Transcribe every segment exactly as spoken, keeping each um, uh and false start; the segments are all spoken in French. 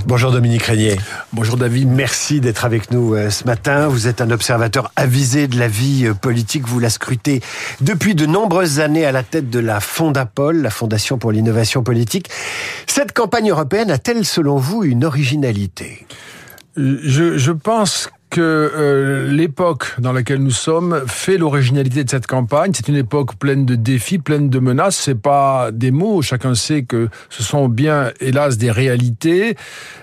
Bonjour Dominique Régnier. Bonjour David. Merci d'être avec nous euh, ce matin. Vous êtes un observateur avisé de la vie euh, politique. Vous la scrutez depuis de nombreuses années à la tête de la Fondapol, la Fondation pour l'innovation politique. Cette campagne européenne a-t-elle, selon vous, une originalité ? Je, je pense que euh, l'époque dans laquelle nous sommes fait l'originalité de cette campagne. C'est une époque pleine de défis, pleine de menaces. C'est pas des mots. Chacun sait que ce sont bien, hélas, des réalités,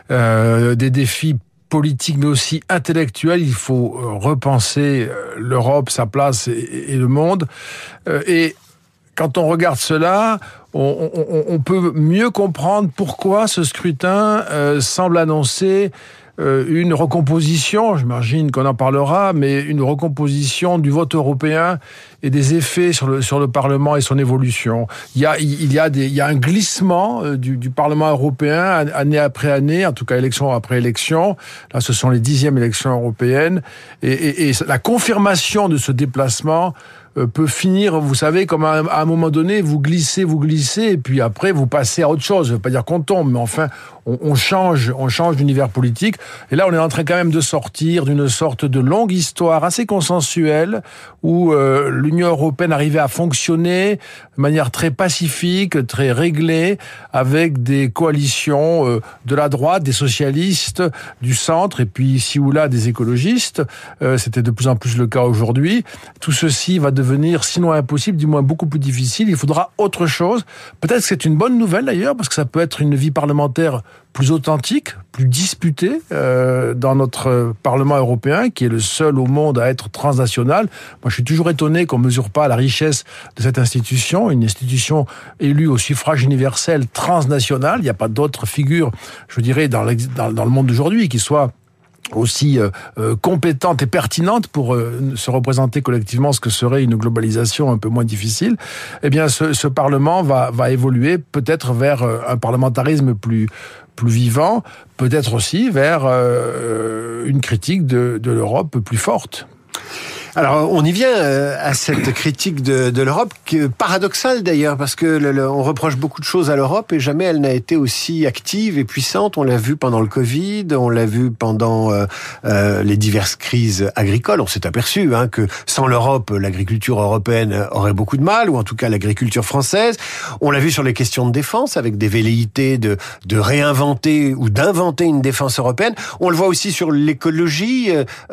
euh, des défis politiques, mais aussi intellectuels. Il faut repenser l'Europe, sa place et, et le monde. Euh, et quand on regarde cela, on, on, on peut mieux comprendre pourquoi ce scrutin euh, semble annoncer une recomposition, j'imagine qu'on en parlera, mais une recomposition du vote européen et des effets sur le sur le Parlement et son évolution. Il y a il y a des il y a un glissement du, du Parlement européen année après année, en tout cas élection après élection. Là, ce sont les dixièmes élections européennes et, et, et la confirmation de ce déplacement peut finir, vous savez, comme à un moment donné, vous glissez, vous glissez, et puis après, vous passez à autre chose. Je ne veux pas dire qu'on tombe, mais enfin, on, on change, on change d'univers politique. Et là, on est en train quand même de sortir d'une sorte de longue histoire assez consensuelle, où euh, l'Union européenne arrivait à fonctionner de manière très pacifique, très réglée, avec des coalitions euh, de la droite, des socialistes, du centre, et puis ici ou là, des écologistes. Euh, c'était de plus en plus le cas aujourd'hui. Tout ceci va devenir devenir, sinon impossible, du moins beaucoup plus difficile. Il faudra autre chose. Peut-être que c'est une bonne nouvelle d'ailleurs, parce que ça peut être une vie parlementaire plus authentique, plus disputée euh, dans notre Parlement européen, qui est le seul au monde à être transnational. Moi, je suis toujours étonné qu'on mesure pas la richesse de cette institution, une institution élue au suffrage universel transnational. Il n'y a pas d'autre figure, je dirais, dans, dans, dans le monde d'aujourd'hui qui soit aussi euh, euh, compétente et pertinente pour euh, se représenter collectivement ce que serait une globalisation un peu moins difficile. Eh bien, ce, ce Parlement va, va évoluer peut-être vers euh, un parlementarisme plus plus vivant, peut-être aussi vers euh, une critique de, de l'Europe plus forte. Alors, on y vient à cette critique de, de l'Europe, qui est paradoxale d'ailleurs, parce que le, le, on reproche beaucoup de choses à l'Europe et jamais elle n'a été aussi active et puissante. On l'a vu pendant le Covid, on l'a vu pendant euh, euh, les diverses crises agricoles. On s'est aperçu hein, que sans l'Europe, l'agriculture européenne aurait beaucoup de mal, ou en tout cas l'agriculture française. On l'a vu sur les questions de défense, avec des velléités de, de réinventer ou d'inventer une défense européenne. On le voit aussi sur l'écologie,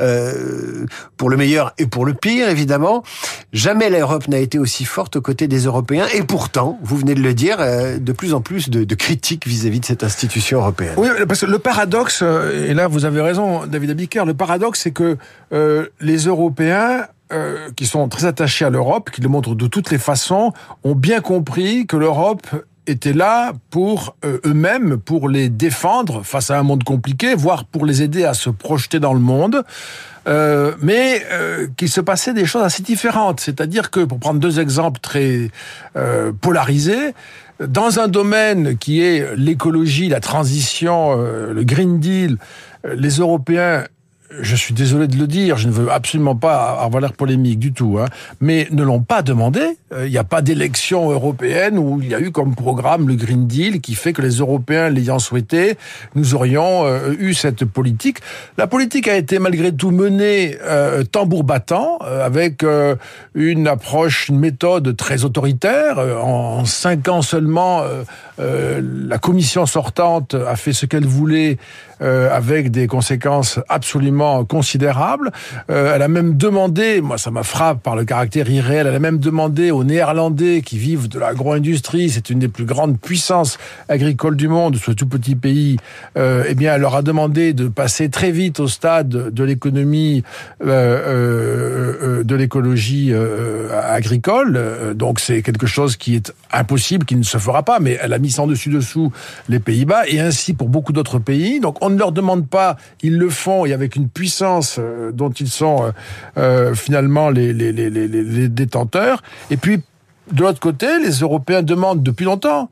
euh, pour le meilleur et pour le pire, évidemment. Jamais l'Europe n'a été aussi forte aux côtés des Européens. Et pourtant, vous venez de le dire, de plus en plus de, de critiques vis-à-vis de cette institution européenne. Oui, parce que le paradoxe, et là vous avez raison, David Abiker, le paradoxe, c'est que euh, les Européens, euh, qui sont très attachés à l'Europe, qui le montrent de toutes les façons, ont bien compris que l'Europe étaient là pour euh, eux-mêmes, pour les défendre face à un monde compliqué, voire pour les aider à se projeter dans le monde. Euh, mais euh, qu'il se passait des choses assez différentes. C'est-à-dire que, pour prendre deux exemples très euh, polarisés, dans un domaine qui est l'écologie, la transition, euh, le Green Deal, euh, les Européens, je suis désolé de le dire, je ne veux absolument pas avoir l'air polémique du tout, hein, mais ne l'ont pas demandé. Il n'y a pas d'élection européenne où il y a eu comme programme le Green Deal qui fait que les Européens l'ayant souhaité, nous aurions euh, eu cette politique. La politique a été malgré tout menée euh, tambour battant, euh, avec euh, une approche, une méthode très autoritaire. En, en cinq ans seulement, euh, euh, la commission sortante a fait ce qu'elle voulait, euh, avec des conséquences absolument considérables. Euh, elle a même demandé, moi ça m'a frappé par le caractère irréel, elle a même demandé aux Néerlandais qui vivent de l'agro-industrie, c'est une des plus grandes puissances agricoles du monde, ce tout petit pays, euh, eh bien elle leur a demandé de passer très vite au stade de l'économie, euh, euh, de l'écologie euh, agricole. Donc c'est quelque chose qui est impossible, qui ne se fera pas, mais elle a mis sans dessus dessous les Pays-Bas et ainsi pour beaucoup d'autres pays. Donc on ne leur demande pas, ils le font et avec une puissance dont ils sont euh, finalement les, les, les, les, les détenteurs. Et puis de l'autre côté, les Européens demandent depuis longtemps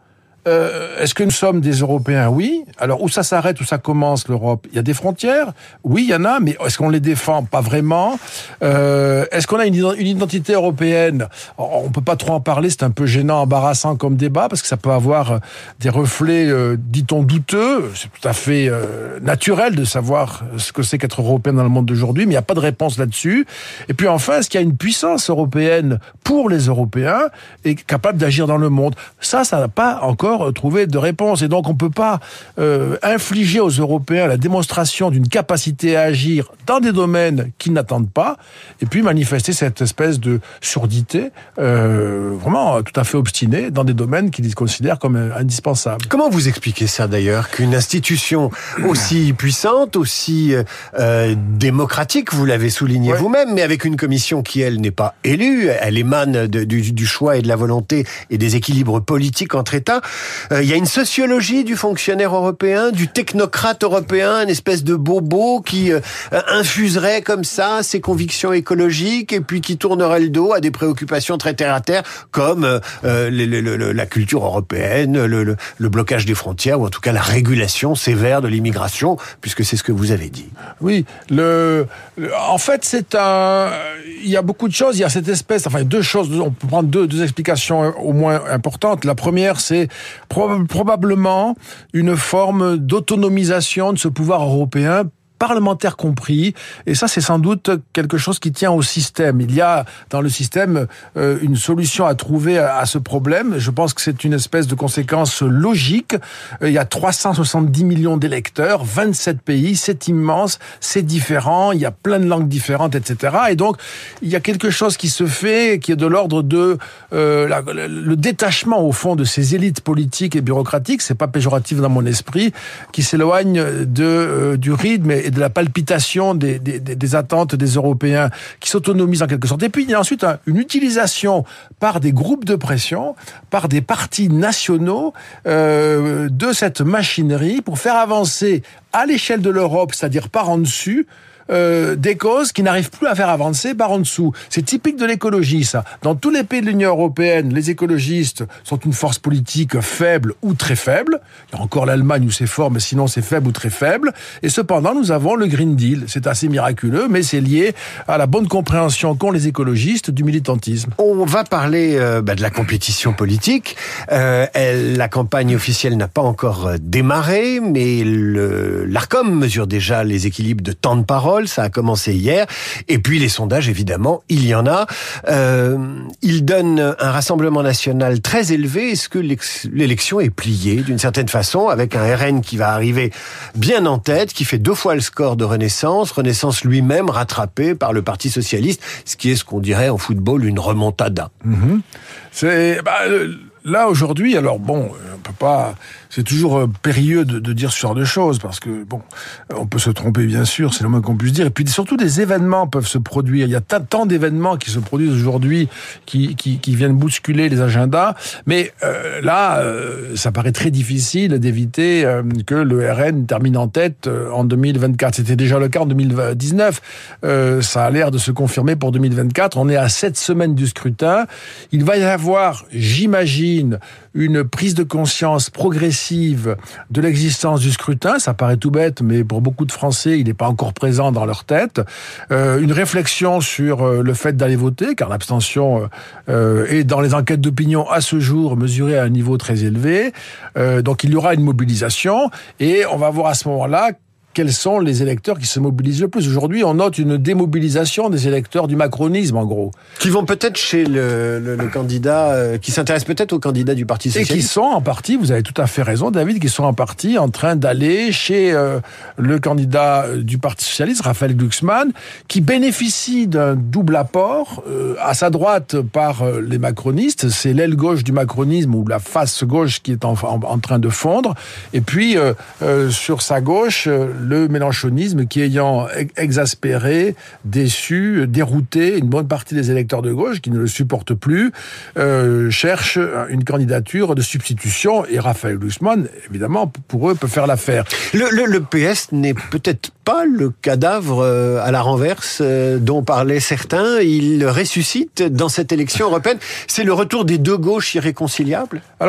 Euh, est-ce que nous sommes des Européens? Oui. Alors, où ça s'arrête, où ça commence, l'Europe? Il y a des frontières? Oui, il y en a, mais est-ce qu'on les défend? Pas vraiment. Euh, est-ce qu'on a une, une identité européenne? On peut pas trop en parler, c'est un peu gênant, embarrassant comme débat, parce que ça peut avoir des reflets, euh, dit-on, douteux. C'est tout à fait euh, naturel de savoir ce que c'est qu'être européen dans le monde d'aujourd'hui, mais il n'y a pas de réponse là-dessus. Et puis enfin, est-ce qu'il y a une puissance européenne pour les Européens et capable d'agir dans le monde? Ça, ça n'a pas encore trouvé de réponse. Et donc, on ne peut pas euh, infliger aux Européens la démonstration d'une capacité à agir dans des domaines qu'ils n'attendent pas, et puis manifester cette espèce de surdité euh, vraiment tout à fait obstinée dans des domaines qu'ils considèrent comme indispensables. Comment vous expliquez ça d'ailleurs, qu'une institution aussi puissante, aussi euh, démocratique, vous l'avez souligné ouais. vous-même, mais avec une commission qui, elle, n'est pas élue, elle émane de, du, du choix et de la volonté et des équilibres politiques entre États. Euh, il y a une sociologie du fonctionnaire européen, du technocrate européen, une espèce de bobo qui euh, infuserait comme ça ses convictions écologiques et puis qui tournerait le dos à des préoccupations très terre-à-terre comme euh, le, le, le, la culture européenne, le, le, le blocage des frontières ou en tout cas la régulation sévère de l'immigration, puisque c'est ce que vous avez dit. Oui, le, le en fait c'est un, il y a beaucoup de choses, il y a cette espèce, enfin deux choses, on peut prendre deux, deux explications au moins importantes. La première, c'est Pro- probablement une forme d'autonomisation de ce pouvoir européen, parlementaires compris, et ça c'est sans doute quelque chose qui tient au système. Il y a dans le système euh, une solution à trouver à, à ce problème. Je pense que c'est une espèce de conséquence logique. Euh, il y a trois cent soixante-dix millions d'électeurs, vingt-sept pays, c'est immense, c'est différent, il y a plein de langues différentes, et cetera. Et donc il y a quelque chose qui se fait, qui est de l'ordre de euh, la, le détachement au fond de ces élites politiques et bureaucratiques, c'est pas péjoratif dans mon esprit, qui s'éloignent de euh, du rythme et de la palpitation des, des, des attentes des Européens, qui s'autonomisent en quelque sorte. Et puis, il y a ensuite un, une utilisation par des groupes de pression, par des partis nationaux, euh, de cette machinerie pour faire avancer à l'échelle de l'Europe, c'est-à-dire par en dessus, Euh, des causes qui n'arrivent plus à faire avancer par en dessous. C'est typique de l'écologie, ça. Dans tous les pays de l'Union européenne, les écologistes sont une force politique faible ou très faible. Il y a encore l'Allemagne où c'est fort, mais sinon c'est faible ou très faible. Et cependant, nous avons le Green Deal. C'est assez miraculeux, mais c'est lié à la bonne compréhension qu'ont les écologistes du militantisme. On va parler euh, bah, de la compétition politique. Euh, elle, la campagne officielle n'a pas encore démarré, mais le, l'Arcom mesure déjà les équilibres de temps de parole. Ça a commencé hier. Et puis les sondages, évidemment, il y en a. Euh, il donne un Rassemblement national très élevé. Est-ce que l'élection est pliée d'une certaine façon, avec un R N qui va arriver bien en tête, qui fait deux fois le score de Renaissance, Renaissance lui-même rattrapé par le Parti socialiste, ce qui est ce qu'on dirait en football une remontada. Mmh. C'est bah, là aujourd'hui. Alors bon, on peut pas. C'est toujours périlleux de, de dire ce genre de choses, parce que, bon, on peut se tromper, bien sûr, c'est le moins qu'on puisse dire. Et puis, surtout, des événements peuvent se produire. Il y a t- tant d'événements qui se produisent aujourd'hui, qui, qui, qui viennent bousculer les agendas. Mais euh, là, euh, ça paraît très difficile d'éviter euh, que le R N termine en tête euh, en deux mille vingt-quatre. C'était déjà le cas en deux mille dix-neuf. Euh, ça a l'air de se confirmer pour deux mille vingt-quatre. On est à sept semaines du scrutin. Il va y avoir, j'imagine, une prise de conscience progressive de l'existence du scrutin. Ça paraît tout bête, mais pour beaucoup de Français, il n'est pas encore présent dans leur tête. Euh, une réflexion sur euh, le fait d'aller voter, car l'abstention euh, est dans les enquêtes d'opinion à ce jour mesurée à un niveau très élevé. Euh, donc il y aura une mobilisation, et on va voir à ce moment-là quels sont les électeurs qui se mobilisent le plus. Aujourd'hui, on note une démobilisation des électeurs du macronisme, en gros. Qui vont peut-être chez le, le, le candidat, euh, qui s'intéressent peut-être au candidat du Parti socialiste. Et qui sont en partie, vous avez tout à fait raison, David, qui sont en partie en train d'aller chez euh, le candidat du Parti socialiste, Raphaël Glucksmann, qui bénéficie d'un double apport. Euh, à sa droite, par euh, les macronistes, c'est l'aile gauche du macronisme, ou la face gauche qui est en, en, en train de fondre. Et puis, euh, euh, sur sa gauche, euh, le mélenchonisme qui, ayant exaspéré, déçu, dérouté une bonne partie des électeurs de gauche qui ne le supportent plus, euh, cherche une candidature de substitution, et Raphaël Glucksmann, évidemment, pour eux, peut faire l'affaire. Le, le, le P S n'est peut-être pas le cadavre à la renverse dont parlaient certains. Il ressuscite dans cette élection européenne. C'est le retour des deux gauches irréconciliables ? Alors,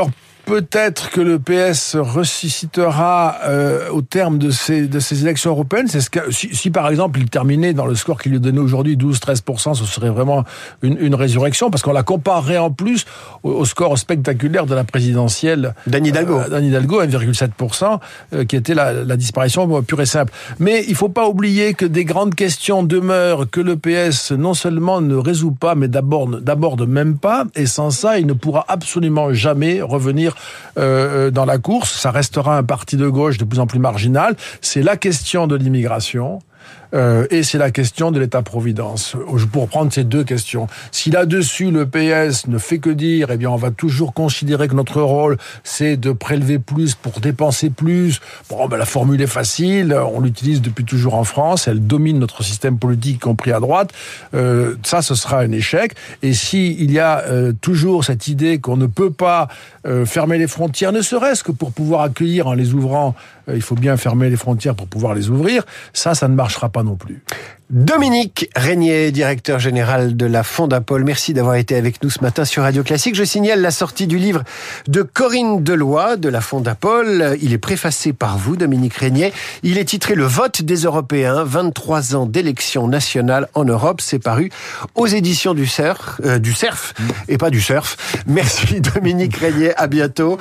peut-être que le P S ressuscitera euh, au terme de ces, de ces élections européennes. C'est ce que, si, si par exemple il terminait dans le score qu'il lui donnait aujourd'hui, douze à treize pour cent, ce serait vraiment une, une résurrection, parce qu'on la comparerait en plus au, au score spectaculaire de la présidentielle d'Anne Hidalgo. Euh, d'Anne Hidalgo, un virgule sept pour cent, euh, qui était la, la disparition pure et simple. Mais il ne faut pas oublier que des grandes questions demeurent, que le P S non seulement ne résout pas, mais d'abord, d'abord même pas, et sans ça, il ne pourra absolument jamais revenir euh, dans la course. Ça restera un parti de gauche de plus en plus marginal. C'est la question de l'immigration. Euh, et c'est la question de l'État-providence. Pour prendre ces deux questions. Si là-dessus, le P S ne fait que dire, eh bien, on va toujours considérer que notre rôle, c'est de prélever plus pour dépenser plus. Bon, ben, la formule est facile. On l'utilise depuis toujours en France. Elle domine notre système politique, y compris à droite. Euh, ça, ce sera un échec. Et si il y a euh, toujours cette idée qu'on ne peut pas euh, fermer les frontières, ne serait-ce que pour pouvoir accueillir en les ouvrant, euh, il faut bien fermer les frontières pour pouvoir les ouvrir. Ça, ça ne marchera pas non plus. Dominique Régnier, directeur général de la Fondapol, merci d'avoir été avec nous ce matin sur Radio Classique. Je signale la sortie du livre de Corinne Deloye de la Fondapol. Il est préfacé par vous, Dominique Régnier. Il est titré « Le vote des Européens, vingt-trois ans d'élections nationales en Europe ». C'est paru aux éditions du Cerf, euh, du Cerf, et pas du Surf. Merci Dominique Régnier, à bientôt.